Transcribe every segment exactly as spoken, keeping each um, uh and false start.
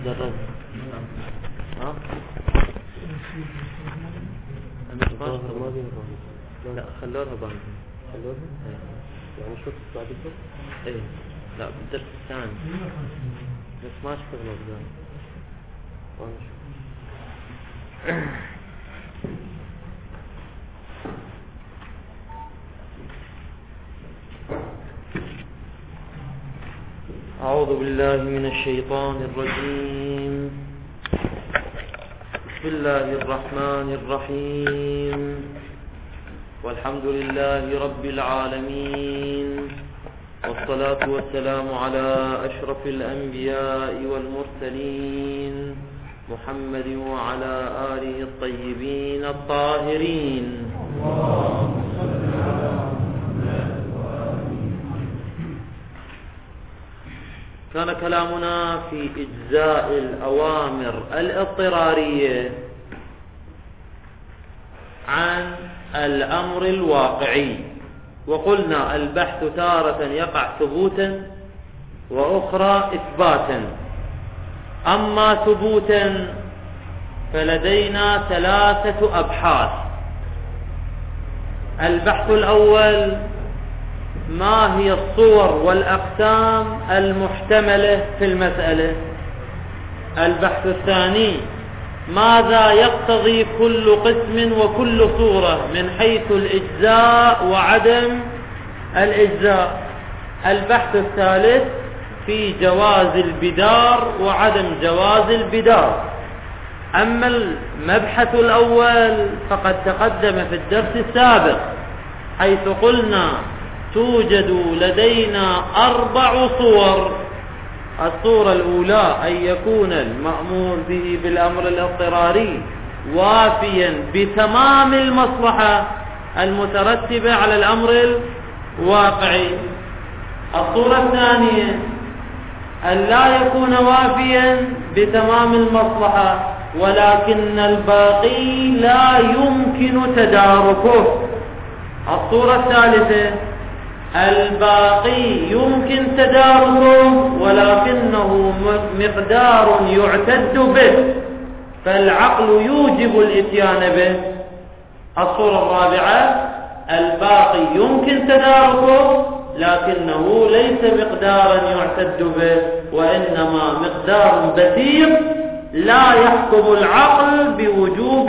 جرب. ها؟ لا خلوها بانك. خلوها؟ يعني شو بعد كده؟ إيه لا بالدرس الثاني. بس ما اشتغلوا بذلك. أعوذ بالله من الشيطان الرجيم. بسم الله الرحمن الرحيم. والحمد لله رب العالمين، والصلاة والسلام على أشرف الأنبياء والمرسلين محمد وعلى آله الطيبين الطاهرين. كان كلامنا في إجزاء الأوامر الاضطرارية عن الأمر الواقعي، وقلنا البحث تارة يقع ثبوتا وأخرى إثباتا. أما ثبوتا فلدينا ثلاثة أبحاث. البحث الأول: ما هي الصور والأقسام المحتملة في المسألة؟ البحث الثاني: ماذا يقتضي كل قسم وكل صورة من حيث الإجزاء وعدم الإجزاء؟ البحث الثالث: في جواز البدار وعدم جواز البدار. أما المبحث الأول فقد تقدم في الدرس السابق، حيث قلنا توجد لدينا أربع صور. الصورة الأولى: أن يكون المأمور به بالأمر الاضطراري وافيا بتمام المصلحة المترتبة على الأمر الواقعي. الصورة الثانية: أن لا يكون وافيا بتمام المصلحة ولكن الباقي لا يمكن تداركه. الصورة الثالثة: الباقي يمكن تداركه ولكنه مقدار يعتد به فالعقل يوجب الاتيان به. الصورة الرابعة: الباقي يمكن تداركه لكنه ليس مقدارا يعتد به وإنما مقدار بسيط لا يحكم العقل بوجوب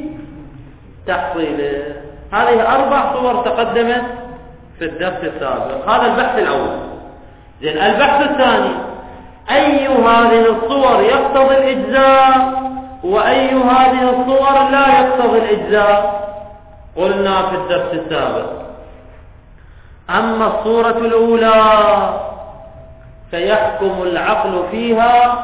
تحصيله. هذه أربع صور تقدمت في الدرس السابق. هذا البحث الأول. زين، البحث الثاني: أي هذه الصور يقتضي الإجزاء وأي هذه الصور لا يقتضي الإجزاء؟ قلنا في الدرس السابق: أما الصورة الأولى فيحكم العقل فيها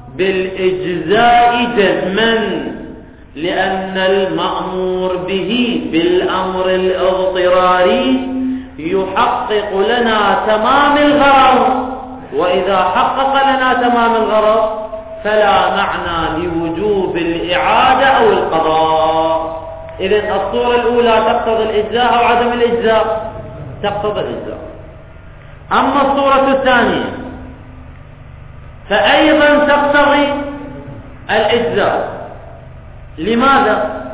بالإجزاء جزما، لأن المأمور به بالأمر الاضطراري يحقق لنا تمام الغرض، وإذا حقق لنا تمام الغرض فلا معنى لوجوب الإعادة أو القضاء. إذن الصورة الأولى تقتضي الإجزاء أو عدم الإجزاء؟ تقتضي الإجزاء. أما الصورة الثانية فأيضا تقتضي الإجزاء. لماذا؟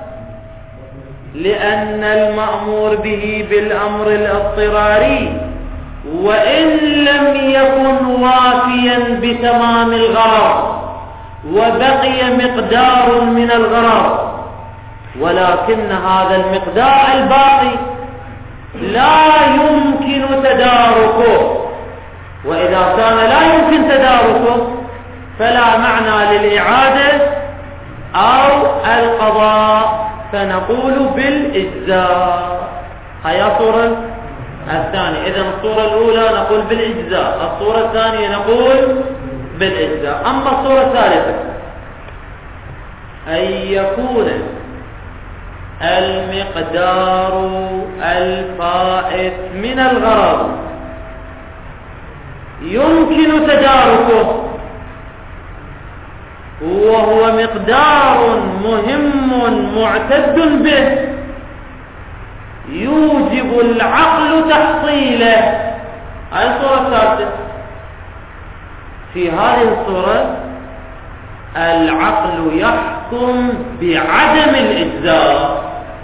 لأن المأمور به بالأمر الاضطراري وإن لم يكن وافيا بتمام الغرض وبقي مقدار من الغرض، ولكن هذا المقدار الباقي لا يمكن تداركه، وإذا كان لا يمكن تداركه فلا معنى للإعادة أو القضاء، فنقول بالإجزاء. هي الصورة الثانية. إذن الصورة الأولى نقول بالإجزاء، الصورة الثانية نقول بالإجزاء. أما الصورة الثالثة: أن يكون المقدار الفائت من الغرض يمكن تداركه وهو مقدار مهم معتد به يوجب العقل تحصيله. هذه الصورة الثالثة. في هذه الصورة العقل يحكم بعدم الإجزاء،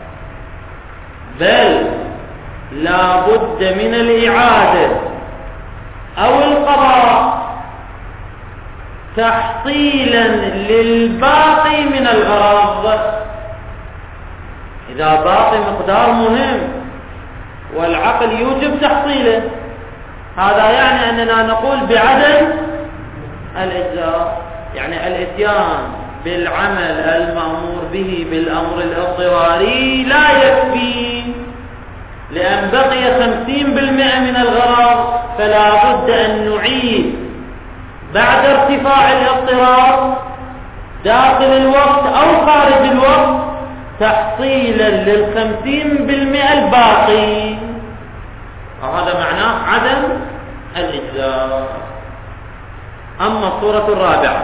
بل لا بد من الإعادة أو القضاء تحصيلا للباقي من الغرض. إذا باقي مقدار مهم والعقل يوجب تحصيله، هذا يعني أننا نقول بعدم الإجزاء، يعني الإتيان بالعمل المأمور به بالأمر الاضطراري لا يكفي، لأن بقي خمسين بالمئة من الغرض، فلا بد أن نعيد بعد ارتفاع الاضطرار داخل الوقت أو خارج الوقت تحصيلا للخمسين بالمئة الباقي، وهذا معناه عدم الإجزاء. أما الصورة الرابعة،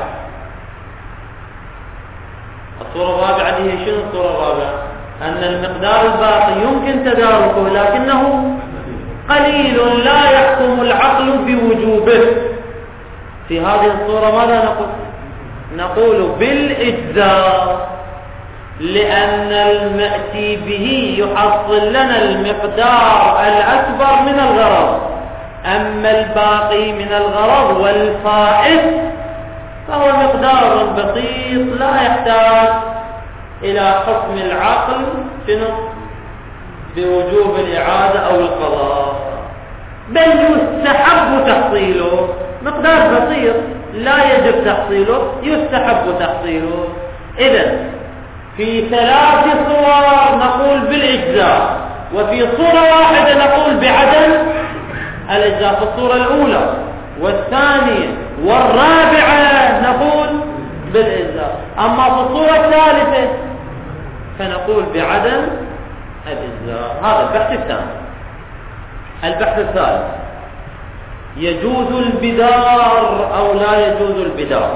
الصورة الرابعة دي هي شنو؟ الصورة الرابعة أن المقدار الباقي يمكن تداركه لكنه قليل لا يحكم العقل بوجوبه. في هذه الصورة ماذا نقول؟ نقول بالإجزاء، لأن المأتي به يحصل لنا المقدار الأكبر من الغرض، أما الباقي من الغرض والفائت فهو مقدار بسيط لا يحتاج إلى حكم العقل شنو؟ بوجوب الإعادة أو القضاء، بل يستحب تحصيله، مقدار بسيط لا يجب تحصيله، يستحب تحصيله. إذن في ثلاث صور نقول بالإجزاء، وفي صورة واحدة نقول بعدم الإجزاء، في الصورة الأولى والثانية والرابعة نقول بالإجزاء، أما في الصورة الثالثة فنقول بعدم الإجزاء. هذا البحث الثاني. البحث الثالث، يجوز البدار أو لا يجوز البدار.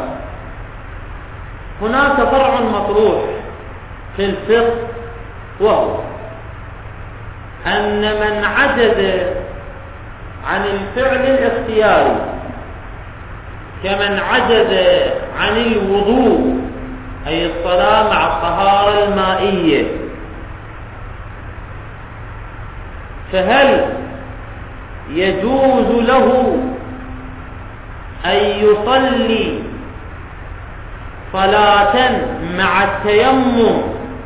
هناك فرع مطروح في الفقه، وهو أن من عجز عن الفعل الاختياري كمن عجز عن الوضوء أي الصلاة مع الطهارة المائية، فهل يجوز له أن يصلي صلاة مع التيمم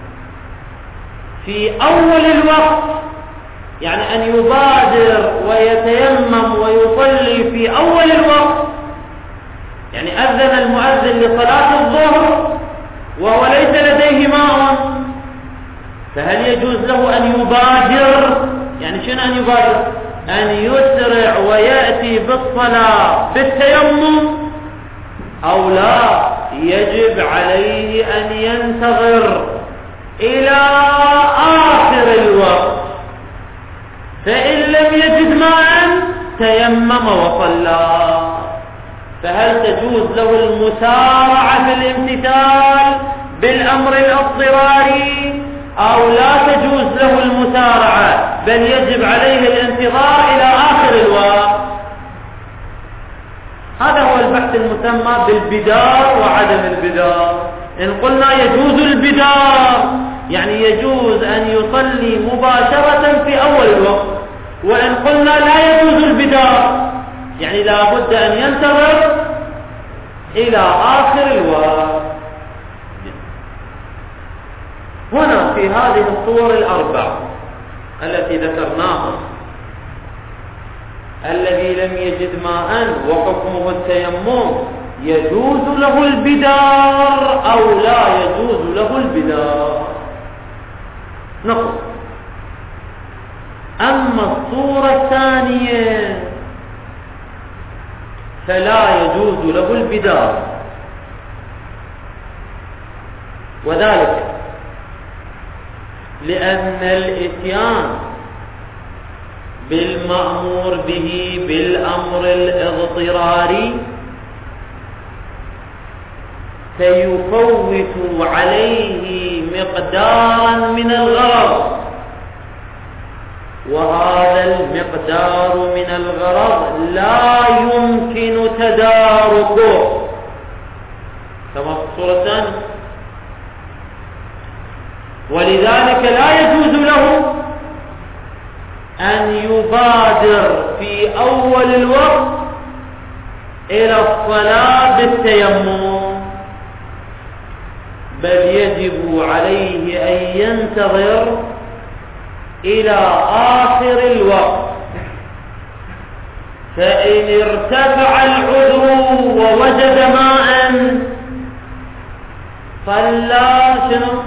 في أول الوقت، يعني أن يبادر ويتيمم ويصلي في أول الوقت، يعني أذن المؤذن لصلاة الظهر وهو ليس لديه ماء، فهل يجوز له أن يبادر؟ يعني شنو أن يبادر؟ أن يسرع ويأتي بالصلاة بالتيمم، أو لا يجب عليه أن ينتظر إلى آخر الوقت، فإن لم يجد ماء تيمم وصلى؟ فهل تجوز له المسارعة في الامتثال بالأمر الاضطراري أو لا تجوز له المسارعة بل يجب عليه الانتظار إلى آخر الوقت؟ هذا هو البحث المسمى بالبدار وعدم البدار. إن قلنا يجوز البدار يعني يجوز أن يصلي مباشرة في أول الوقت، وإن قلنا لا يجوز البدار يعني لا بد أن ينتظر إلى آخر الوقت. هنا في هذه الصور الأربع التي ذكرناها، الذي لم يجد ماء وحكمه التيمم، يجوز له البدار أو لا يجوز له البدار؟ نقول أما الصورة الثانية فلا يجوز له البدار، وذلك لأن الإتيان بالمأمور به بالأمر الاضطراري سيفوت عليه مقدارا من الغرض، وهذا المقدار من الغرض لا يمكن تداركه، كما في الصورة الثانية. ولذلك لا يجوز له أن يبادر في أول الوقت إلى الصلاة بالتيمم، بل يجب عليه أن ينتظر إلى آخر الوقت، فإن ارتفع العذر ووجد ماء صلى شنو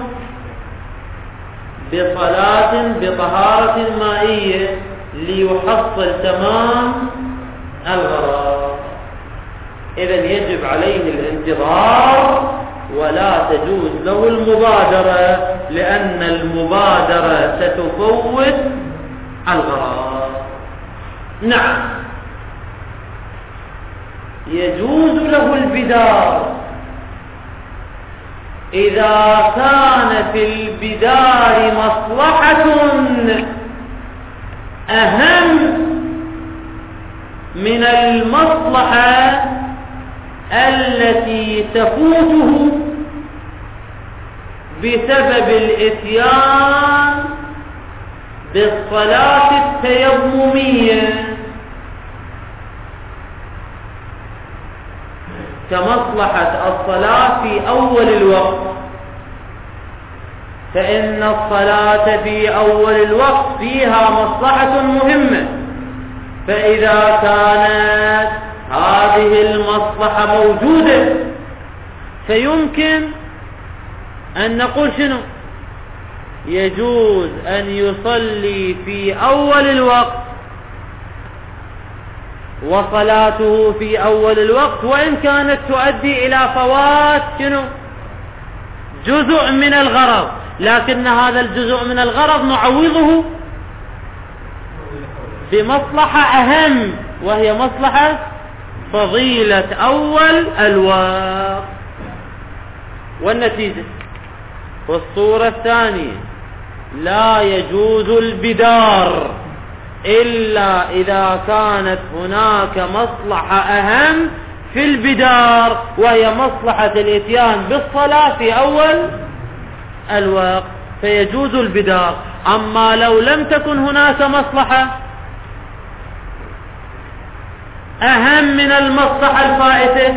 بصلاة بطهارة مائية ليحصل تمام الغرض. إذن يجب عليه الانتظار ولا تجوز له المبادرة، لأن المبادرة ستفوت الغرض. نعم، يجوز له البدار إذا كان في البدار مصلحة أهم من المصلحة التي تفوته بسبب الإتيان بالصلاة التيممية، كمصلحة الصلاة في أول الوقت، فإن الصلاة في أول الوقت فيها مصلحة مهمة، فإذا كانت هذه المصلحة موجودة فيمكن أن نقول شنو؟ يجوز أن يصلي في أول الوقت، وصلاته في أول الوقت وإن كانت تؤدي إلى فوات شنو؟ جزء من الغرض، لكن هذا الجزء من الغرض نعوضه بمصلحة أهم، وهي مصلحة فضيلة أول الوقت. والنتيجة في الصورة الثانية لا يجوز البدار إلا إذا كانت هناك مصلحة أهم في البدار، وهي مصلحة الإتيان بالصلاة في أول الوقت، فيجوز البدار. أما لو لم تكن هناك مصلحة أهم من المصلحة الفائتة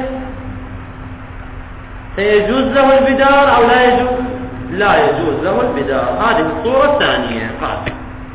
فيجوز له البدار أو لا يجوز؟ لا يجوز له البدار. هذه الصورة الثانية. قال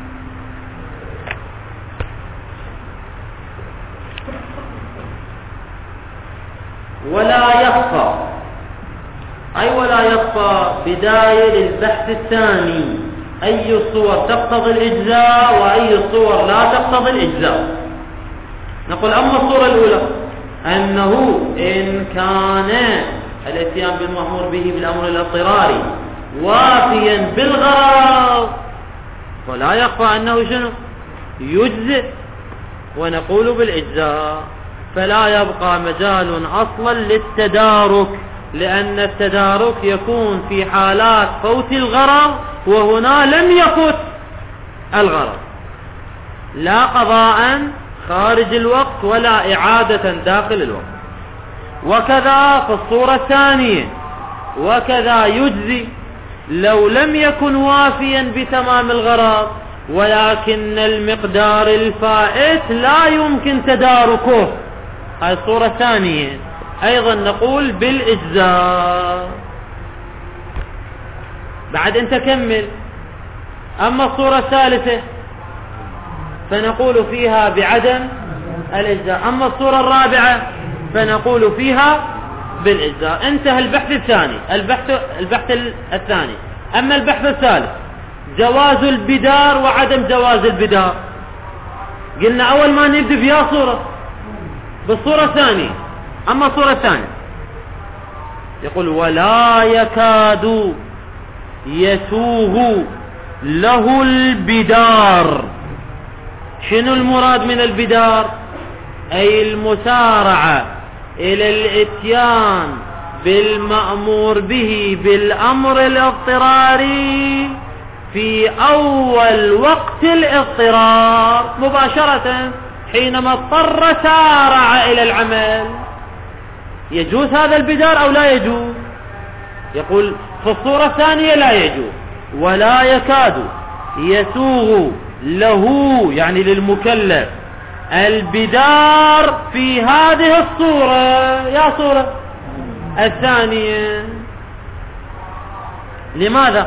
ولا يخفى، أي ولا يخفى بداية للبحث الثاني، أي الصور تقتضي الإجزاء وأي الصور لا تقتضي الإجزاء. نقول أما الصورة الأولى أنه إن كان الاتيان بالمأمور به بالأمر الاضطراري وافيا بالغرض ولا يخفى أنه شنو يجزئ، ونقول بالإجزاء، فلا يبقى مجال أصلا للتدارك، لأن التدارك يكون في حالات فوت الغرض، وهنا لم يفت الغرض، لا قضاء خارج الوقت ولا إعادة داخل الوقت. وكذا في الصورة الثانية، وكذا يجزي لو لم يكن وافيا بتمام الغرض، ولكن المقدار الفائت لا يمكن تداركه. هذه الصورة الثانية أيضا نقول بالإجزاء. بعد أن تكمل. أما الصورة الثالثة فنقول فيها بعدم الإجزاء، أما الصورة الرابعة فنقول فيها بالإجزاء. انتهى البحث الثاني، البحث البحث الثاني. أما البحث الثالث جواز البدار وعدم جواز البدار. قلنا أول ما نبدأ بها صورة بالصورة الثانية. أما الصورة الثانية يقول ولا يكاد يسوغ له البدار. شنو المراد من البدار؟ أي المسارعة إلى الاتيان بالمأمور به بالأمر الاضطراري في أول وقت الاضطرار مباشرة، حينما اضطر سارع إلى العمل. يجوز هذا البدار أو لا يجوز؟ يقول في الصورة الثانية لا يجوز ولا يكاد يسوغ له يعني للمكلف البدار في هذه الصورة يا صورة الثانية. لماذا؟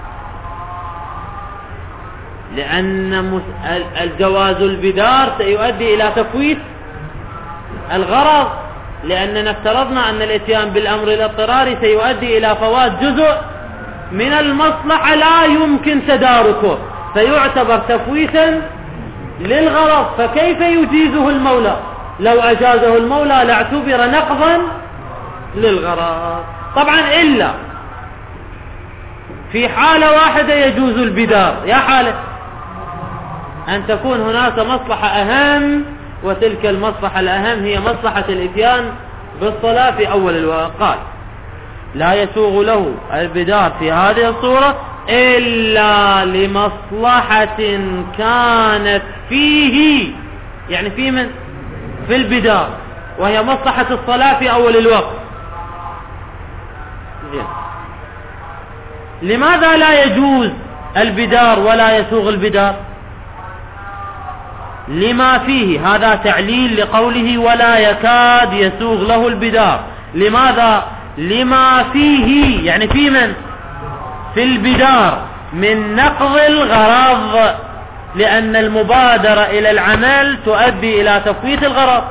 لأن الجواز البدار سيؤدي إلى تفويت الغرض، لأننا افترضنا أن الاتيان بالأمر الاضطراري سيؤدي إلى فوات جزء من المصلحة لا يمكن تداركه، فيعتبر تفويتا للغرض. فكيف يجيزه المولى؟ لو أجازه المولى لاعتبر نقضا للغرض. طبعا إلا في حالة واحدة يجوز البدار، يا حالة أن تكون هناك مصلحة أهم، وتلك المصلحة الأهم هي مصلحة الإتيان بالصلاة في أول الوقت. قال لا يسوغ له البدار في هذه الصورة إلا لمصلحة كانت فيه، يعني في من في البدار، وهي مصلحة الصلاة في أول الوقت. زين. لماذا لا يجوز البدار ولا يسوغ البدار؟ لما فيه، هذا تعليل لقوله ولا يكاد يسوغ له البدار. لماذا؟ لما فيه يعني في من في البدار من نقض الغرض، لأن المبادرة إلى العمل تؤدي إلى تفويت الغرض،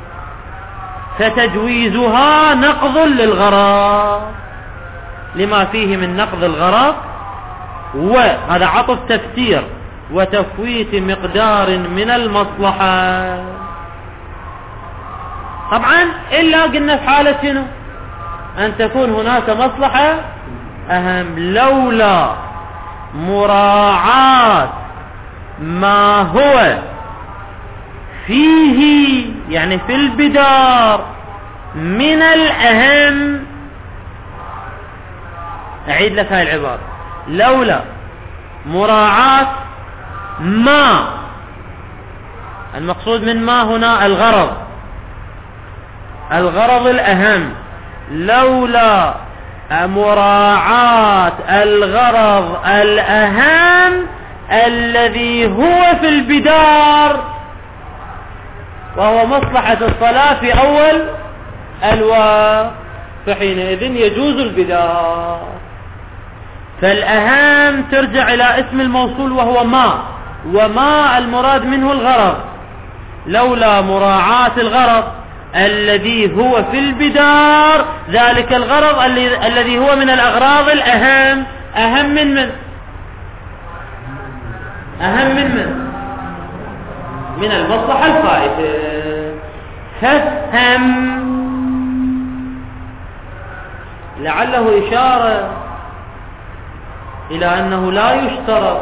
فتجويزها نقض للغرض لما فيه من نقض الغرض، وهذا عطف تفسير وتفويت مقدار من المصلحة. طبعا إلا قلنا في حالة شنو؟ أن تكون هناك مصلحة أهم، لولا مراعاة ما هو فيه يعني في البدار من الأهم. أعيد لك هاي العبارة، لولا مراعاة ما، المقصود من ما هنا الغرض، الغرض الأهم، لولا مراعاة الغرض الأهم الذي هو في البدار وهو مصلحة الصلاة في أول الوقت، فحينئذ يجوز البدار. فالأهم ترجع إلى اسم الموصول وهو ما، وما المراد منه الغرض، لولا مراعاة الغرض الذي هو في البدار، ذلك الغرض الذي هو من الأغراض الأهم، أهم من من أهم من من من المصلحة الفائتة. فهم لعله إشارة إلى أنه لا يشترط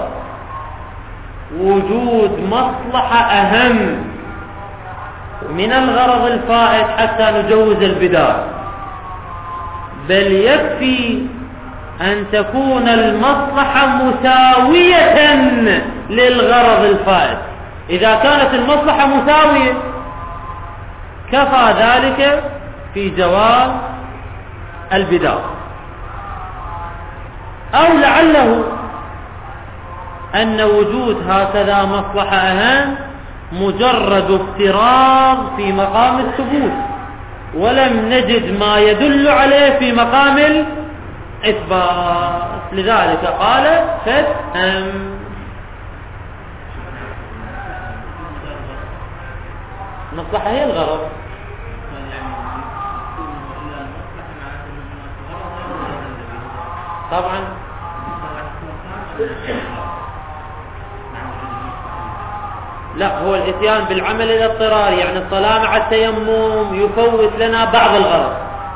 وجود مصلحة أهم من الغرض الفائت حتى نجوز البدار، بل يكفي أن تكون المصلحة مساوية للغرض الفائت. إذا كانت المصلحة مساوية كفى ذلك في جواز البدار. أو لعله أن وجود هكذا مصلحة أهم مجرد افتراض في مقام الثبوت، ولم نجد ما يدل عليه في مقام الإثبات، لذلك قال فهم. المصلحة هي الغرض. طبعا لا، هو الاتيان بالعمل الاضطراري يعني الصلاة مع التيمم يفوت لنا بعض الغرض،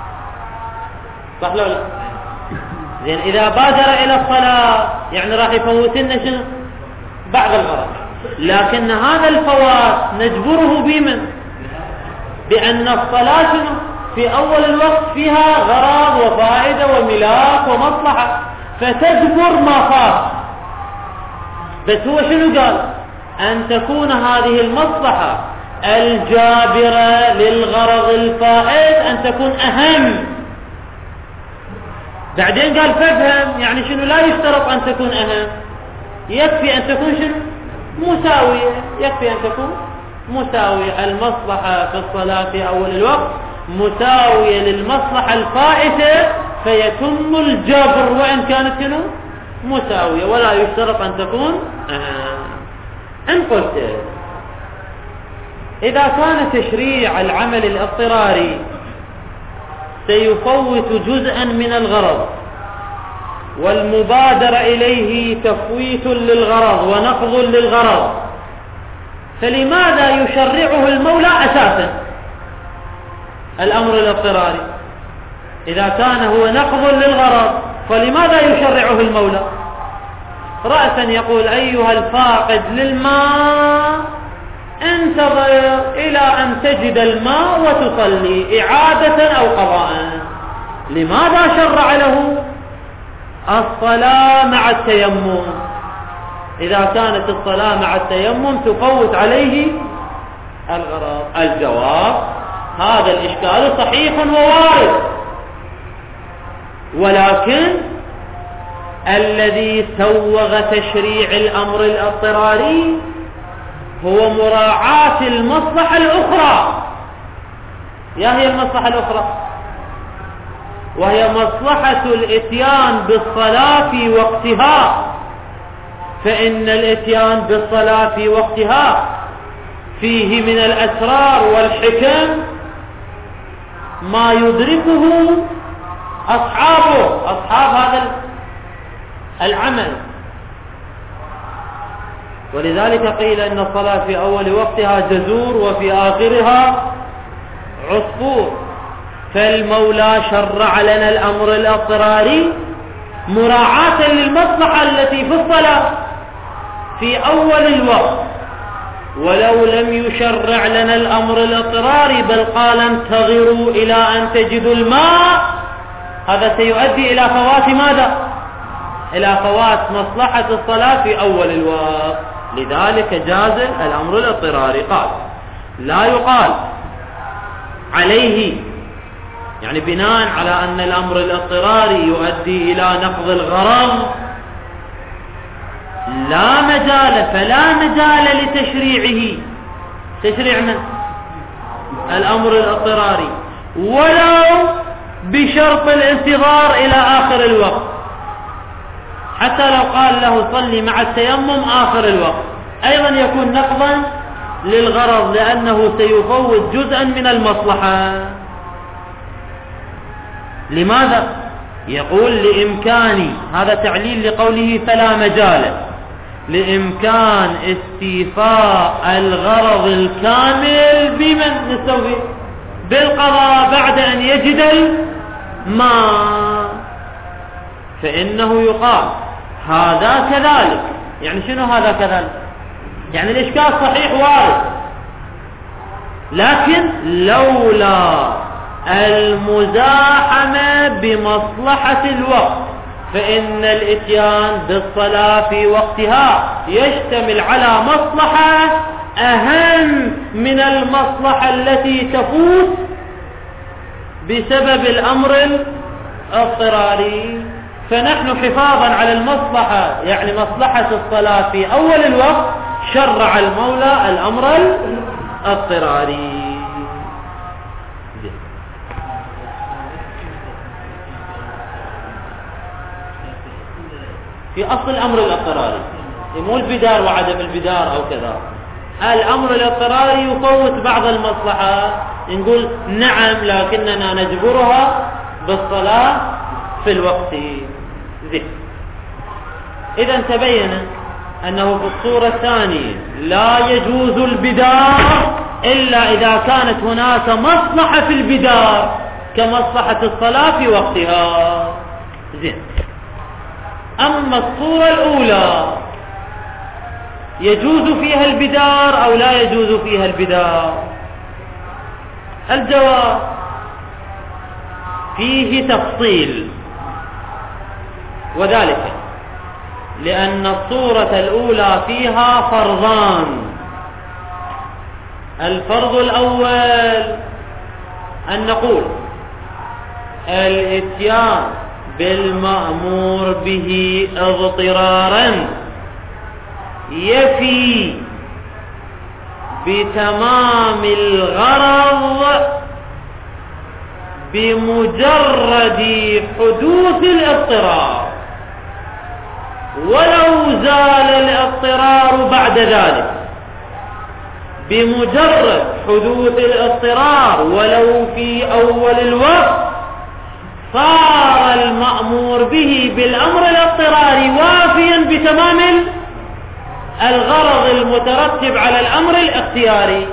صح لو لا؟ زين، إذا بادر إلى الصلاة يعني راح يفوت لنا شنو؟ بعض الغرض، لكن هذا الفوات نجبره بمن؟ بأن الصلاة شنو؟ في أول الوقت فيها غرض وفائدة وملاك ومصلحة، فتجبر ما فات. بس هو شنو قال؟ أن تكون هذه المصلحة الجابرة للغرض الفائت أن تكون أهم بعدين قال فافهم، يعني شنو؟ لا يشترط أن تكون أهم، يكفي أن تكون شنو؟ مساوية، يكفي أن تكون مساوية. المصلحة في الصلاة في أول الوقت مساوية للمصلحة الفائتة فيتم الجبر وإن كانت شنو؟ مساوية، ولا يشترط أن تكون أهم. إن قلت إذا كان تشريع العمل الاضطراري سيفوت جزءا من الغرض والمبادرة إليه تفويت للغرض ونقض للغرض، فلماذا يشرعه المولى أساسا الأمر الاضطراري؟ إذا كان هو نقض للغرض فلماذا يشرعه المولى؟ رأسا يقول أيها الفاقد للماء انتظر إلى أن تجد الماء وتصلي إعادة أو قضاء. لماذا شرع له الصلاة مع التيمم؟ إذا كانت الصلاة مع التيمم تفوت عليه الغرض. الجواب هذا الإشكال صحيح ووارد، ولكن الذي سوغ تشريع الأمر الاضطراري هو مراعاة المصلحة الأخرى. يا هي المصلحة الأخرى؟ وهي مصلحة الإتيان بالصلاة في وقتها، فإن الإتيان بالصلاة في وقتها فيه من الأسرار والحكم ما يدركه أصحابه، أصحاب هذا العمل. ولذلك قيل إن الصلاة في أول وقتها جزور وفي آخرها عصفور. فالمولى شرع لنا الأمر الاضطراري مراعاة للمصلحة التي في الصلاة في أول الوقت، ولو لم يشرع لنا الأمر الاضطراري بل قال انتظروا إلى أن تجدوا الماء، هذا سيؤدي إلى فوات ماذا؟ إلى فوات مصلحة الصلاة في أول الوقت. لذلك جاز الأمر الاضطراري. قال لا يقال عليه، يعني بناء على أن الأمر الاضطراري يؤدي إلى نقض الغرض لا مجال، فلا مجال لتشريعه، تشريع من الأمر الاضطراري، ولو بشرط الانتظار إلى آخر الوقت، حتى لو قال له صلي مع التيمم آخر الوقت أيضا يكون نقضا للغرض، لأنه سيفوت جزءا من المصلحة. لماذا؟ يقول لإمكان، هذا تعليل لقوله فلا مجال، لإمكان استيفاء الغرض الكامل بمن نستوفي بالقضاء بعد أن يجد الماء، فإنه يقال هذا كذلك. يعني شنو هذا كذلك؟ يعني الإشكال صحيح وارد، لكن لولا المزاحمة بمصلحة الوقت فإن الإتيان بالصلاة في وقتها يشتمل على مصلحة أهم من المصلحة التي تفوت بسبب الأمر الاضطراري. فنحن حفاظا على المصلحة، يعني مصلحة الصلاة في أول الوقت، شرع المولى الأمر الاضطراري. في أصل الأمر الاضطراري، مو البدار وعدم البدار أو كذا. الأمر الاضطراري يفوت بعض المصلحة، نقول نعم لكننا نجبرها بالصلاة في الوقت. زين. إذا تبين أنه في الصورة الثانية لا يجوز البدار إلا إذا كانت هناك مصلحة في البدار كمصلحة الصلاة في وقتها. زين. أما الصورة الأولى يجوز فيها البدار أو لا يجوز فيها البدار؟ الجواب فيه تفصيل، وذلك لأن الصورة الأولى فيها فرضان. الفرض الأول أن نقول الإتيان بالمأمور به اضطرارا يفي بتمام الغرض بمجرد حدوث الاضطرار، ولو زال الاضطرار بعد ذلك. بمجرد حدوث الاضطرار ولو في أول الوقت صار المأمور به بالأمر الاضطراري وافيا بتمام الغرض المترتب على الأمر الاختياري.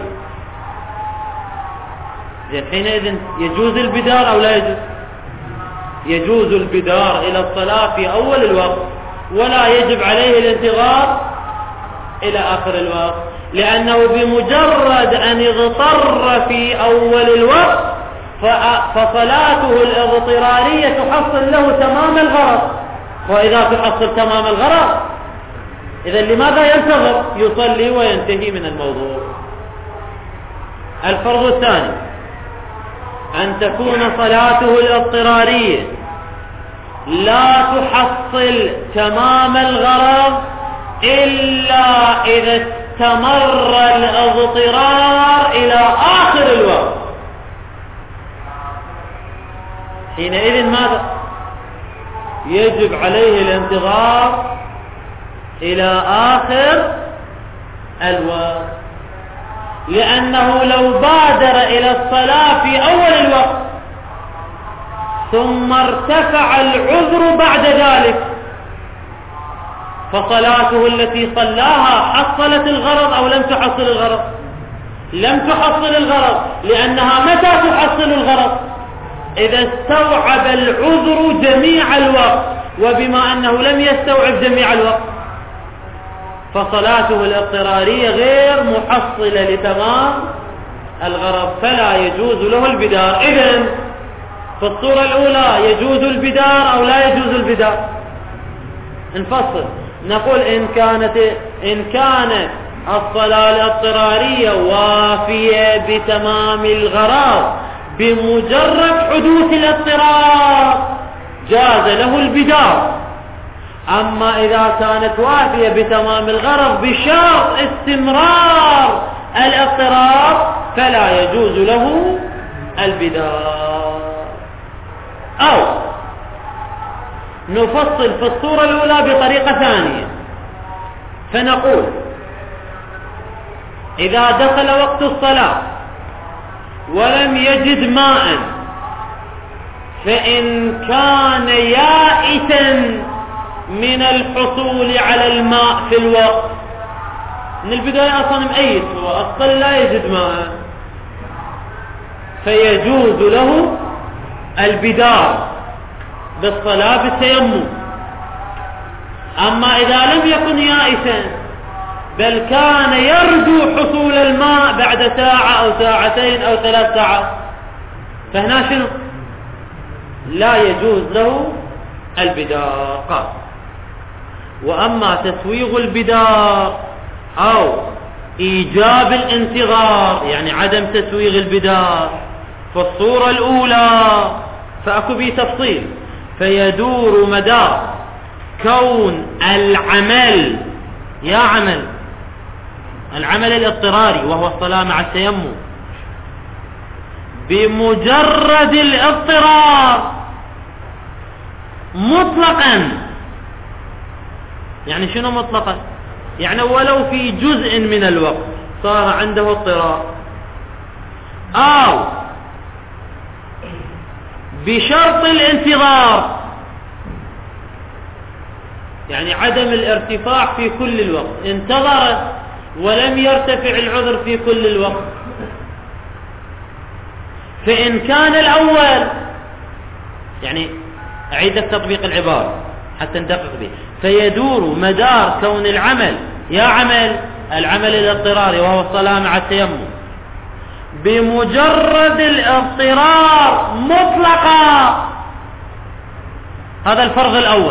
حينئذ يجوز البدار أو لا يجوز؟ يجوز البدار إلى الصلاة في أول الوقت، ولا يجب عليه الانتظار إلى آخر الوقت، لأنه بمجرد أن اضطر في أول الوقت فصلاته الاضطرارية تحصل له تمام الغرض. وإذا تحصل تمام الغرض إذا لماذا ينتظر؟ يصلي وينتهي من الموضوع. الفرض الثاني أن تكون صلاته الاضطرارية لا تحصل تمام الغرض إلا إذا استمر الاضطرار إلى آخر الوقت. حينئذ ماذا؟ يجب عليه الانتظار إلى آخر الوقت، لأنه لو بادر إلى الصلاة في أول الوقت ثم ارتفع العذر بعد ذلك فصلاته التي صلاها حصلت الغرض أو لم تحصل الغرض؟ لم تحصل الغرض، لأنها متى تحصل الغرض؟ إذا استوعب العذر جميع الوقت، وبما أنه لم يستوعب جميع الوقت فصلاته الاضطرارية غير محصلة لتمام الغرض، فلا يجوز له البدار. إذن في الصورة الأولى يجوز البدار أو لا يجوز البدار؟ نفصل، نقول إن كانت إن كانت الصلاة الاضطرارية وافية بتمام الغرض بمجرد حدوث الاضطرار جاز له البدار. أما إذا كانت وافية بتمام الغرض بشرط استمرار الاضطرار فلا يجوز له البدار. أو نفصل في الصورة الأولى بطريقة ثانية، فنقول إذا دخل وقت الصلاة ولم يجد ماء فإن كان يائسا من الحصول على الماء في الوقت، من البداية أصلا مأيس، هو أصلا لا يجد ماء، فيجوز له البدار بالصلاة بالتيمم. أما إذا لم يكن يائسا بل كان يرجو حصول الماء بعد ساعة أو ساعتين أو ثلاث ساعات فهنا شنو؟ لا يجوز له البدار. قال وأما تسويغ البدار أو إيجاب الانتظار يعني عدم تسويغ البدار في الصورة الأولى فأكو به تفصيل، فيدور مدار كون العمل يا عمل العمل الاضطراري وهو الصلاة مع التيمم بمجرد الاضطرار مطلقا. يعني شنو مطلقا؟ يعني ولو في جزء من الوقت صار عنده اضطرار، أو بشرط الانتظار يعني عدم الارتفاع في كل الوقت، انتظر ولم يرتفع العذر في كل الوقت. فإن كان الأول يعني أعيد تطبيق العبارة حتى ندقق به، فيدور مدار كون العمل يا عمل العمل الاضطراري وهو الصلاة مع التيمم بمجرد الاضطرار مطلقا. هذا الفرض الأول.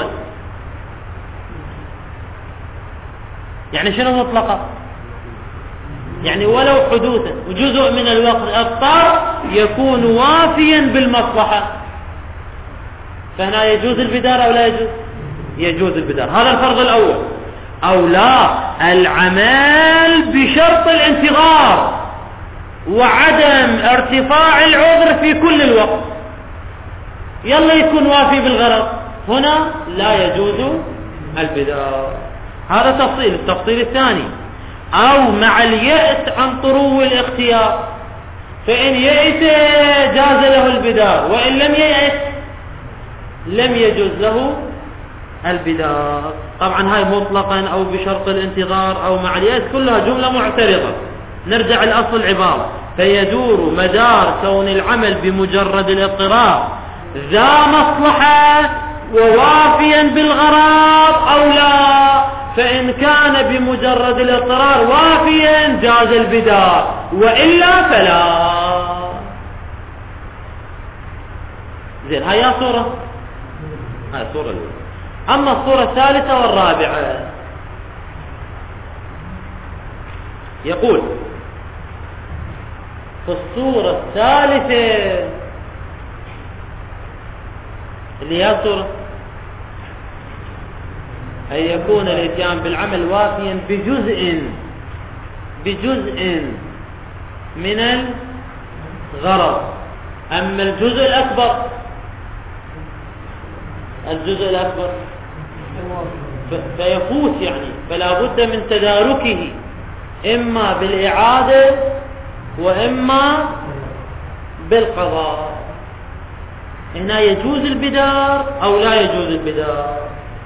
يعني شنو مطلقا؟ يعني ولو حدوثا وجزء من الوقت اضطر يكون وافيا بالمصلحة، فهنا يجوز البدار أو لا يجوز؟ يجوز البدار. هذا الفرض الأول. أو لا، العمل بشرط الانتظار وعدم ارتفاع العذر في كل الوقت، يلا يكون وافي بالغرض، هنا لا يجوز البدار. هذا تفصيل. التفصيل الثاني: أو مع اليأس عن طرو الاختيار، فإن يأس جاز له البدار، وإن لم يأس لم يجوز له البدار. طبعا هاي مطلقا أو بشرط الانتظار أو مع اليأس كلها جملة معترضة. نرجع لأصل العبارة: فيدور مدار كون العمل بمجرد الاضطرار ذا مصلحة ووافيا بالغرض أو لا، فإن كان بمجرد الاضطرار وافيا جاز البدار، وإلا فلا. زين، هاي صورة، هاي صورة الأولى. أما الصورة الثالثة والرابعة، يقول في الصورة الثالثة اللي هي صورة أن يكون الإتيان بالعمل وافيا بجزء بجزء من الغرض. أما الجزء الأكبر الجزء الأكبر فيفوت، يعني فلا بد من تداركه إما بالإعادة وإما بالقضاء. هنا يجوز البدار أو لا يجوز البدار.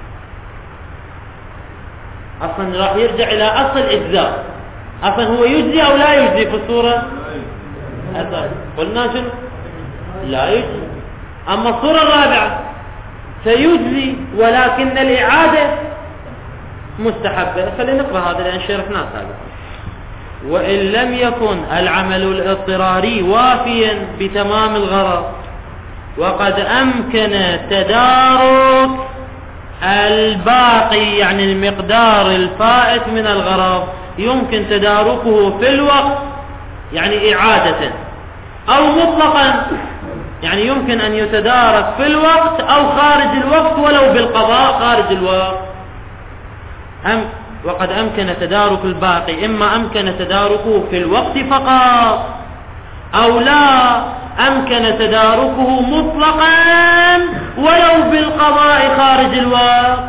أصلا راح يرجع إلى أصل إجزاء. أصلا هو يجزي أو لا يجزي في الصورة؟ أصلا قلنا شنو؟ لا يجزي. أما الصورة الرابعة سيجزي ولكن الإعادة مستحبة. فلنقرأ هذا لأن شرحناه سابقا. وإن لم يكن العمل الاضطراري وافيا بتمام الغرض وقد أمكن تدارك الباقي، يعني المقدار الفائت من الغرض، يمكن تداركه في الوقت يعني إعادة، أو مطلقا يعني يمكن أن يتدارك في الوقت أو خارج الوقت ولو بالقضاء خارج الوقت. أم وقد أمكن تدارك الباقي، إما أمكن تداركه في الوقت فقط أو لا أمكن تداركه مطلقا ولو بالقضاء خارج الوقت،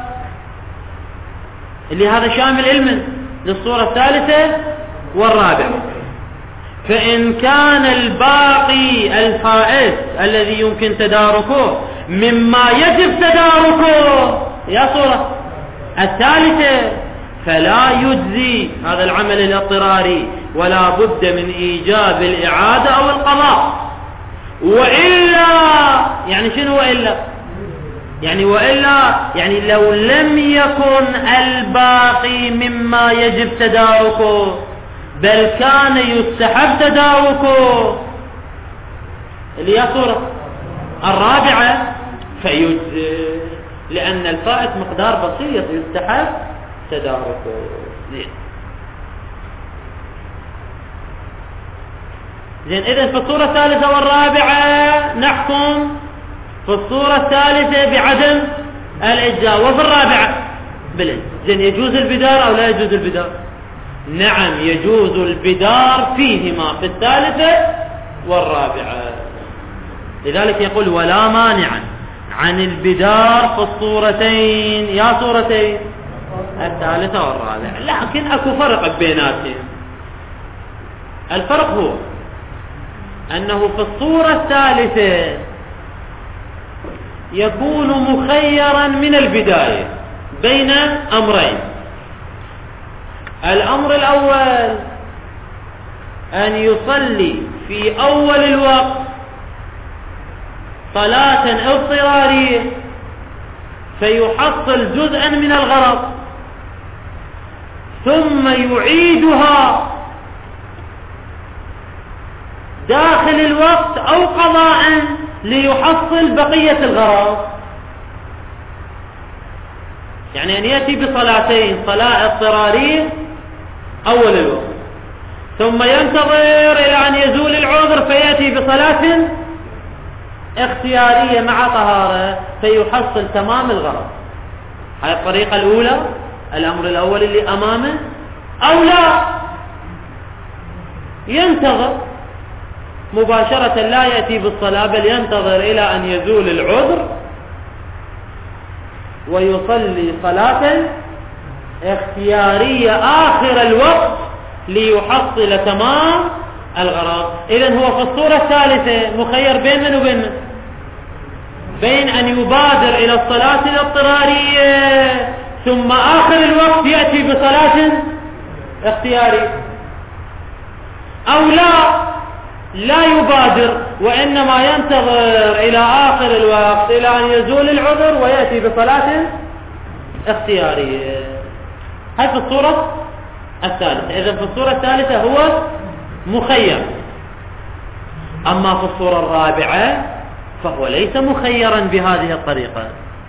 اللي هذا شامل علما للصورة الثالثة والرابعة. فإن كان الباقي الفائت الذي يمكن تداركه مما يجب تداركه يا صورة الثالثة فلا يجزي هذا العمل الاضطراري، ولا بد من إيجاب الإعادة أو القضاء. وإلا يعني شنو وإلا؟ يعني وإلا يعني لو لم يكن الباقي مما يجب تداركه بل كان يستحب تداركه، اللي هي صورة الرابعة، فيجزي، لأن الفائت مقدار بسيط يستحب تداركه. زين زين إذن في الصورة الثالثة والرابعة نحكم في الصورة الثالثة بعدم الإجزاء، وفي الرابعة بالإجزاء. زين يجوز البدار أو لا يجوز البدار؟ نعم يجوز البدار فيهما، في الثالثة والرابعة. لذلك يقول ولا مانعا عن البدار في الصورتين، يا صورتين الثالثة والرابعة، لكن اكو فرق بيناتهم. الفرق هو أنه في الصورة الثالثة يكون مخيرا من البداية بين أمرين. الأمر الأول أن يصلي في أول الوقت صلاة اضطرارية فيحصل جزءا من الغرض، ثم يعيدها داخل الوقت أو قضاء ليحصل بقية الغرض. يعني أن يأتي بصلاتين، صلاة اضطرارية أول الوقت، ثم ينتظر إلى أن يزول العذر فيأتي بصلاة اختيارية مع طهارة فيحصل تمام الغرض. هاي الطريقة الأولى، الأمر الأول اللي أمامه. أو لا، ينتظر مباشرة، لا يأتي بالصلاة بل ينتظر إلى أن يزول العذر ويصلي صلاة اختيارية آخر الوقت ليحصل تمام الغرض. إذن هو في الصورة الثالثة مخير بين من وبين من؟ بين أن يبادر إلى الصلاة الاضطرارية ثم آخر الوقت يأتي بصلاة اختيارية، أو لا لا يبادر وإنما ينتظر إلى آخر الوقت إلى أن يزول العذر ويأتي بصلاة اختيارية. هذه في الصورة الثالثة. إذن في الصورة الثالثة هو مخير. أما في الصورة الرابعة فهو ليس مخيرا بهذه الطريقة،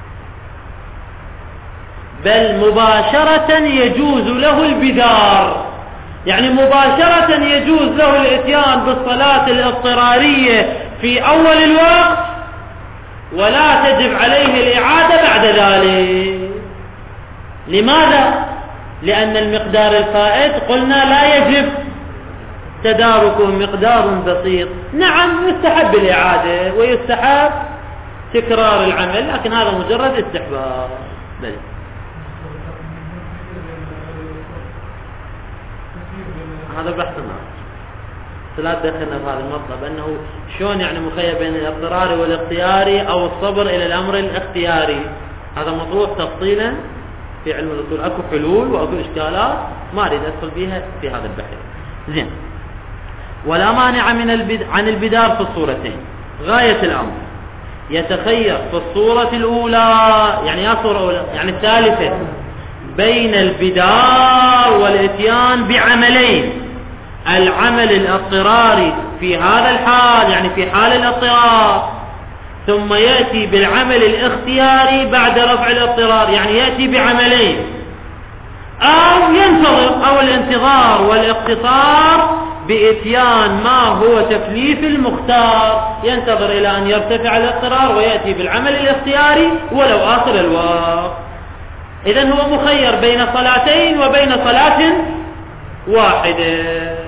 بل مباشرة يجوز له البدار، يعني مباشرة يجوز له الاتيان بالصلاة الاضطرارية في أول الوقت ولا تجب عليه الإعادة بعد ذلك. لماذا؟ لأن المقدار الفائت قلنا لا يجب تداركه، مقدار بسيط. نعم يستحب الإعادة ويستحب تكرار العمل، لكن هذا مجرد استحباب. بل هذا بحث ما لا دخلنا في هذا المطلب، أنه شلون يعني مخير بين الاضطراري والاختياري أو الصبر إلى الأمر الاختياري. هذا مطروح تفصيلا في علم الأصول، أكو حلول وأكو إشكالات ما أريد أدخل بها في هذا البحث. زين. ولا مانع من البد... عن البدار في الصورتين. غاية الأمر يتخير في الصورة الأولى، يعني يا صورة أولى يعني الثالثة، بين البدار والإتيان بعملين: العمل الاضطراري في هذا الحال يعني في حال الاضطرار، ثم يأتي بالعمل الاختياري بعد رفع الاضطرار، يعني يأتي بعملين، أو ينتظر، أو الانتظار والاقتصار بإتيان ما هو تكليف المختار، ينتظر إلى أن يرتفع الاضطرار ويأتي بالعمل الاختياري ولو آخر الوقت. إذن هو مخير بين صلاتين وبين صلاة واحدة.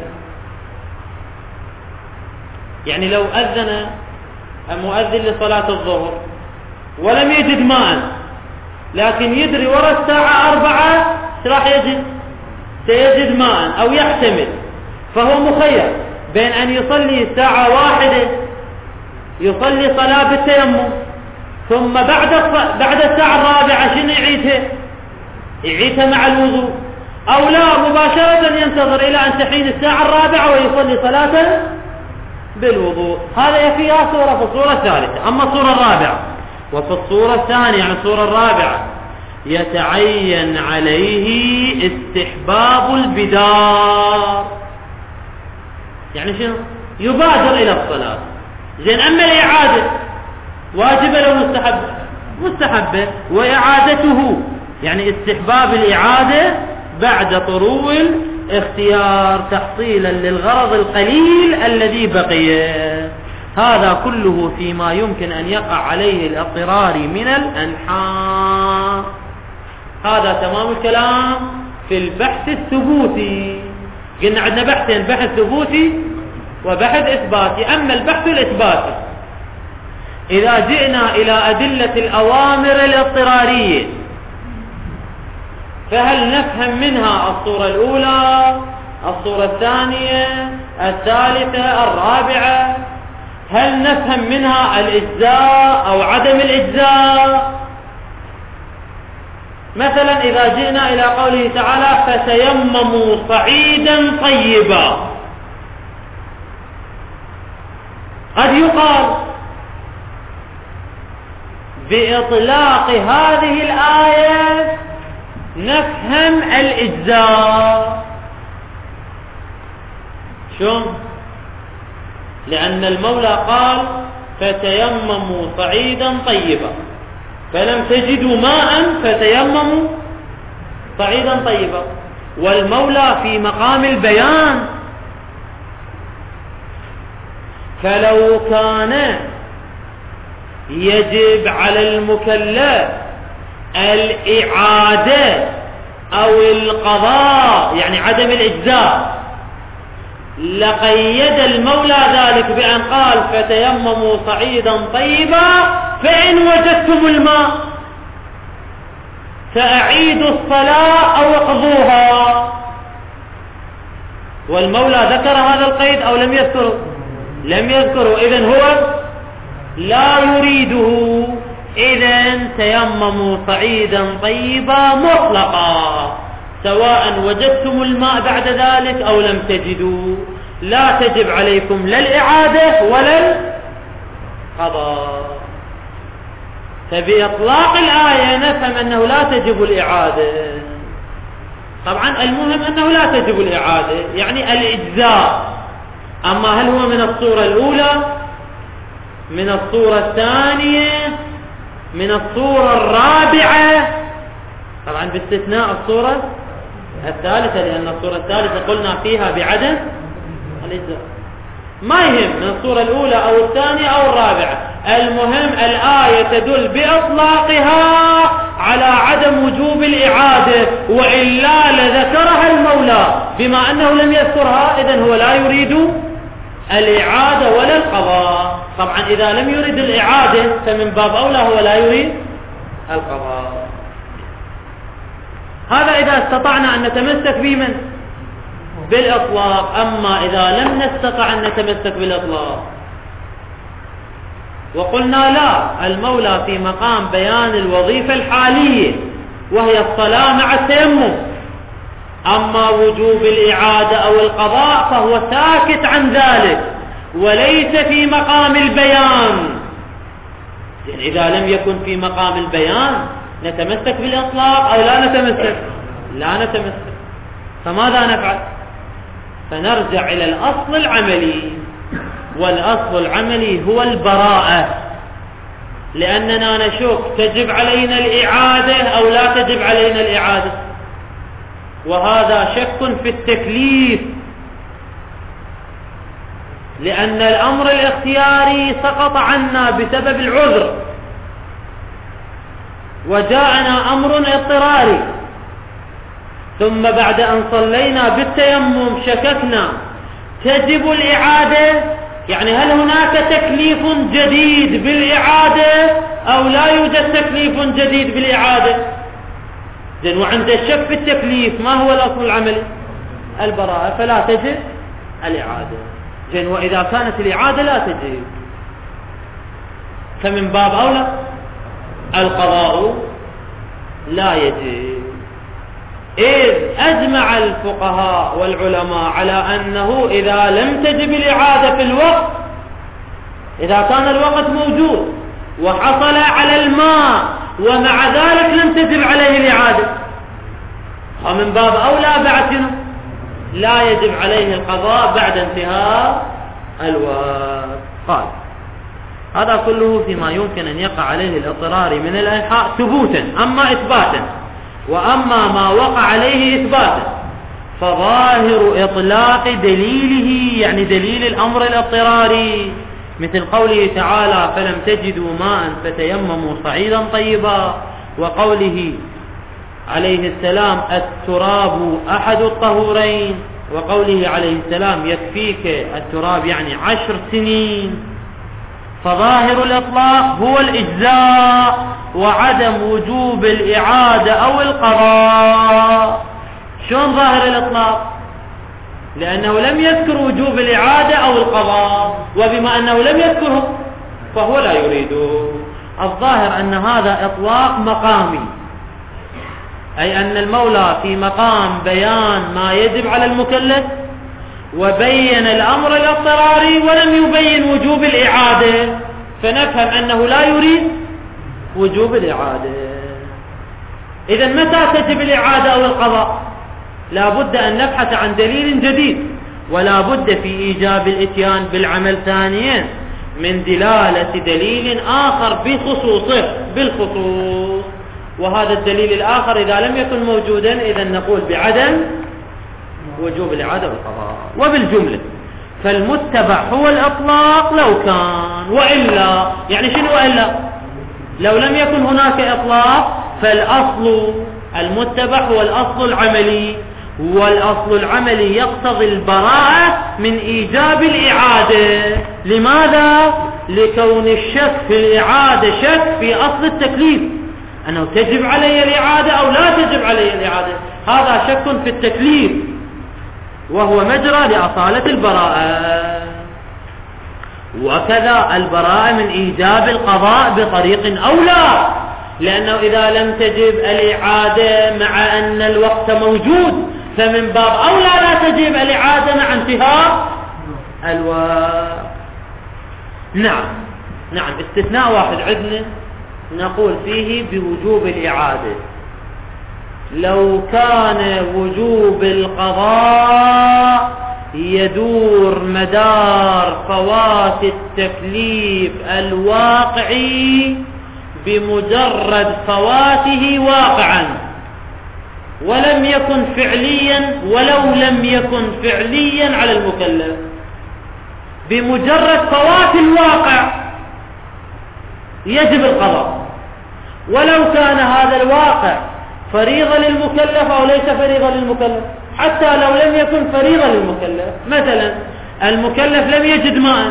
يعني لو أذن مؤذن لصلاة الظهر ولم يجد ماء، لكن يدري وراء الساعة أربعة راح يجد سيجد ماء أو يحتمل، فهو مخير بين أن يصلي ساعة واحدة يصلي صلاة بالتيمم، ثم بعد بعد الساعة الرابعة شنو يعيدها؟ يعيدها مع الوضوء، أو لا مباشرة ينتظر إلى أن تحين الساعة الرابعة ويصلي صلاة بالوضوء. هذا فيها صورة في الصورة الثالثة. أما الصورة الرابعة وفي الصورة الثانية يعني الصورة الرابعة يتعين عليه استحباب البدار، يعني شنو؟ يبادر إلى الصلاة. زين. أما الإعادة واجبة لو مستحبة؟ مستحبة. وإعادته يعني استحباب الإعادة بعد طرو الاختيار تحصيلا للغرض القليل الذي بقي. هذا كله فيما يمكن أن يقع عليه الاضطرار من الأنحاء. هذا تمام الكلام في البحث الثبوتي. قلنا عندنا بحثين: بحث ثبوتي وبحث إثباتي. أما البحث الإثباتي إذا جئنا إلى أدلة الأوامر الاضطرارية فهل نفهم منها الصورة الأولى، الصورة الثانية، الثالثة، الرابعة؟ هل نفهم منها الإجزاء أو عدم الإجزاء؟ مثلا إذا جئنا إلى قوله تعالى: فتيمموا صعيدا طيبا، قد يقال بإطلاق هذه الآية نفهم الإجزاء. شون؟ لأن المولى قال: فتيمموا صعيدا طيبا، فلم تجدوا ماء فتيمموا صعيدا طيبا، والمولى في مقام البيان. فلو كان يجب على المكلف الإعادة أو القضاء يعني عدم الإجزاء، لقيد المولى ذلك بأن قال فتيمموا صعيدا طيبا فإن وجدتم الماء فأعيدوا الصلاة أو اقضوها. والمولى ذكر هذا القيد أو لم يذكره؟ لم يذكره. إذن هو لا يريده. إذن تيمموا صعيدا طيبا مطلقا سواء وجدتم الماء بعد ذلك أو لم تجدوا، لا تجب عليكم لا الإعادة ولا القضاء. فبإطلاق الآية نفهم أنه لا تجب الإعادة. طبعا المهم أنه لا تجب الإعادة يعني الإجزاء. أما هل هو من الصورة الأولى من الصورة الثانية من الصورة الرابعة؟ طبعا باستثناء الصورة الثالثة، لأن الصورة الثالثة قلنا فيها بعدم الإجزاء. ما يهم من الصورة الأولى أو الثانية أو الرابعة، المهم الآية تدل بإطلاقها على عدم وجوب الإعادة، وإلا لذكرها المولى بما أنه لم يذكرها. إذن هو لا يريد الإعادة ولا القضاء. طبعا إذا لم يريد الإعادة فمن باب أولى هو لا يريد القضاء. هذا إذا استطعنا أن نتمسك بمن بالإطلاق. أما إذا لم نستطع أن نتمسك بالإطلاق وقلنا لا، المولى في مقام بيان الوظيفة الحالية وهي الصلاة مع التيمم، أما وجوب الإعادة أو القضاء فهو ساكت عن ذلك وليس في مقام البيان. يعني إذا لم يكن في مقام البيان نتمسك بالإطلاق أو لا نتمسك؟ لا نتمسك. فماذا نفعل؟ فنرجع إلى الأصل العملي، والأصل العملي هو البراءة، لأننا نشوف تجب علينا الإعادة أو لا تجب علينا الإعادة، وهذا شك في التكليف، لأن الأمر الاختياري سقط عنا بسبب العذر وجاءنا أمر اضطراري، ثم بعد أن صلينا بالتيمم شككنا تجب الإعادة، يعني هل هناك تكليف جديد بالإعادة أو لا يوجد تكليف جديد بالإعادة؟ إذن وعند الشك في التكليف ما هو الأصل العملي؟ البراءة، فلا تجب الإعادة. إذن وإذا كانت الإعادة لا تجب فمن باب أولى القضاء لا يجب. إذ أجمع الفقهاء والعلماء على أنه إذا لم تجب الإعادة في الوقت، إذا كان الوقت موجود وحصل على الماء ومع ذلك لم تجب عليه الإعادة، ومن باب أولى بعد شنو؟ لا يجب عليه القضاء بعد انتهاء الوقت. قال هذا كله فيما يمكن أن يقع عليه الاضطرار من الإلحاق ثبوتا، أما إثباتا. وأما ما وقع عليه إثباتا فظاهر إطلاق دليله، يعني دليل الأمر الاضطراري، مثل قوله تعالى فلم تجدوا ماء فتيمموا صعيدا طيبا، وقوله عليه السلام التراب أحد الطهورين، وقوله عليه السلام يكفيك التراب يعني عشر سنين. فظاهر الإطلاق هو الإجزاء وعدم وجوب الإعادة أو القضاء. شلون ظاهر الإطلاق؟ لأنه لم يذكر وجوب الإعادة أو القضاء، وبما أنه لم يذكره فهو لا يريده. الظاهر أن هذا إطلاق مقامي، أي أن المولى في مقام بيان ما يجب على المكلف وبين الأمر الاضطراري ولم يبين وجوب الإعادة، فنفهم أنه لا يريد وجوب الإعادة. إذن متى تجب الإعادة أو القضاء؟ لا بد أن نبحث عن دليل جديد، ولا بد في إيجاب الإتيان بالعمل ثانيا من دلالة دليل آخر بخصوصه بالخصوص، وهذا الدليل الآخر إذا لم يكن موجودا إذن نقول بعدم وجوب الإعادة والقضاء. وبالجملة فالمتبع هو الإطلاق لو كان، وإلا يعني شنو وإلا؟ لو لم يكن هناك إطلاق فالأصل المتبع هو الأصل العملي، والأصل العملي يقتضي البراءة من إيجاب الإعادة. لماذا؟ لكون الشك في الإعادة شك في أصل التكليف، أنه تجب علي الإعادة أو لا تجب علي الإعادة، هذا شك في التكليف وهو مجرى لأصالة البراءة. وكذا البراءة من إيجاب القضاء بطريق أولى، لأنه إذا لم تجب الإعادة مع أن الوقت موجود فمن باب أولى لا تجب الإعادة مع انتهاء الوقت. نعم نعم استثناء واحد عندنا نقول فيه بوجوب الإعادة، لو كان وجوب القضاء يدور مدار فوات التكليف الواقعي بمجرد فواته واقعا، ولم يكن فعليا، ولو لم يكن فعليا على المكلف، بمجرد فوات الواقع يجب القضاء، ولو كان هذا الواقع فريضة للمكلف أو ليس فريضة للمكلف، حتى لو لم يكن فريضة للمكلف. مثلا المكلف لم يجد ماء،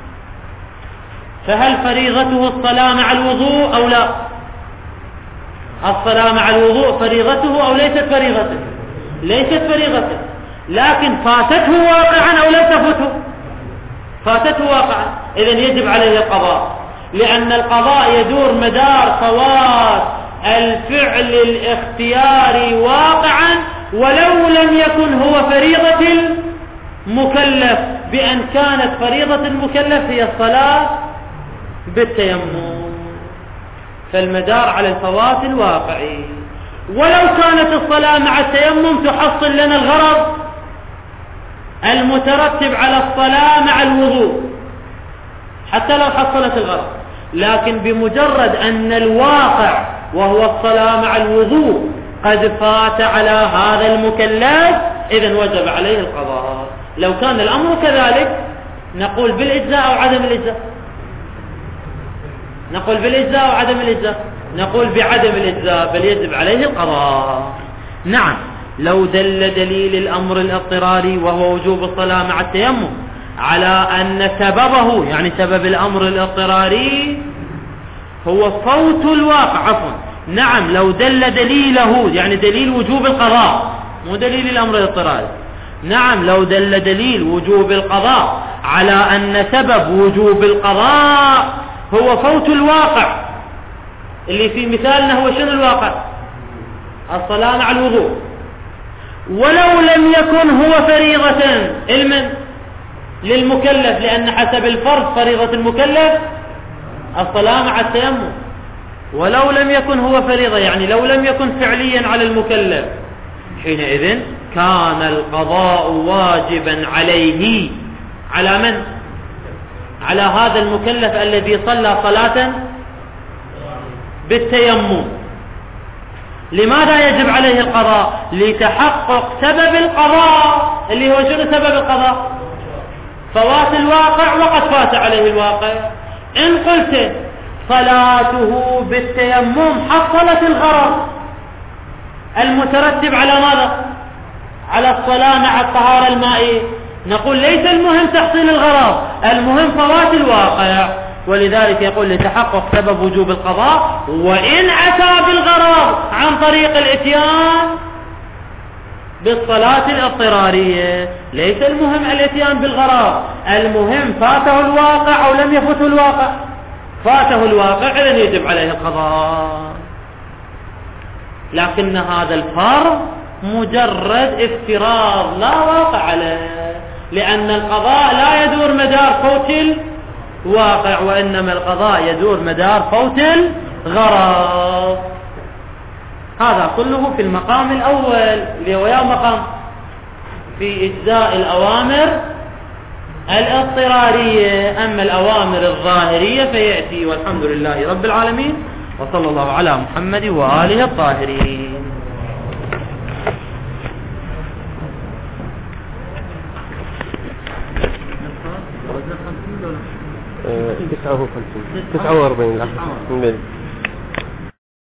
فهل فريضته الصلاة مع الوضوء أو لا؟ الصلاة مع الوضوء فريضته أو ليست فريضته؟ ليست فريضته، لكن فاتته واقعا أو لم تفته؟ فاتته واقعا، إذن يجب عليه القضاء، لأن القضاء يدور مدار فوات الفعل الاختياري واقعا ولو لم يكن هو فريضة المكلف، بأن كانت فريضة المكلف هي الصلاة بالتيمم، فالمدار على الفوات الواقعي. ولو كانت الصلاة مع التيمم تحصل لنا الغرض المترتب على الصلاة مع الوضوء حتى لو حصلت الغرض، لكن بمجرد أن الواقع وهو الصلاة مع الوضوء قد فات على هذا المكلف إذن وجب عليه القضاء. لو كان الأمر كذلك نقول بالإجزاء أو عدم الإجزاء؟ نقول بالإجزاء أو عدم الإجزاء؟ نقول بعدم الإجزاء، بل يجب عليه القضاء. نعم لو دل دليل الأمر الاضطراري وهو وجوب الصلاة مع التيمم على أن سببه، يعني سبب الأمر الاضطراري هو فوت الواقع، عفوا نعم لو دل دليله، يعني دليل وجوب القضاء مو دليل الأمر الاضطراري، نعم لو دل دليل وجوب القضاء على أن سبب وجوب القضاء هو فوت الواقع، اللي في مثالنا هو شنو الواقع؟ الصلاة مع الوضوء، ولو لم يكن هو فريضة المن للمكلف، لأن حسب الفرض فريضة المكلف الصلاة مع التيمم، ولو لم يكن هو فريضة يعني لو لم يكن فعليا على المكلف، حينئذ كان القضاء واجبا عليه. على من؟ على هذا المكلف الذي صلى صلاة بالتيمم. لماذا يجب عليه القضاء؟ لتحقق سبب القضاء، اللي هو شنو سبب القضاء؟ فوات الواقع، وقد فات عليه الواقع. إن قلت صلاته بالتيمم حصلت الغرض المترتب على ماذا؟ على الصلاة مع الطهارة المائية، نقول ليس المهم تحصيل الغرض، المهم فوات الواقع. ولذلك يقول لتحقق سبب وجوب القضاء، وإن أتى بالغرض عن طريق الاتيان بالصلاة الاضطرارية، ليس المهم الاتيان بالغرض، المهم فاته الواقع أو لم يفته الواقع. فاته الواقع إذن يجب عليه القضاء، لكن هذا الفرض مجرد افتراض لا واقع له، لأن القضاء لا يدور مدار فوت الواقع، وإنما القضاء يدور مدار فوت الغرض. هذا كله في المقام الأول اللي هو يا مقام في إجزاء الأوامر الاضطرارية. أما الأوامر الظاهرية فيأتي. والحمد لله رب العالمين، وصلى الله على محمد وآله الطاهرين. تسعة وخمسين تسعة وأربعين.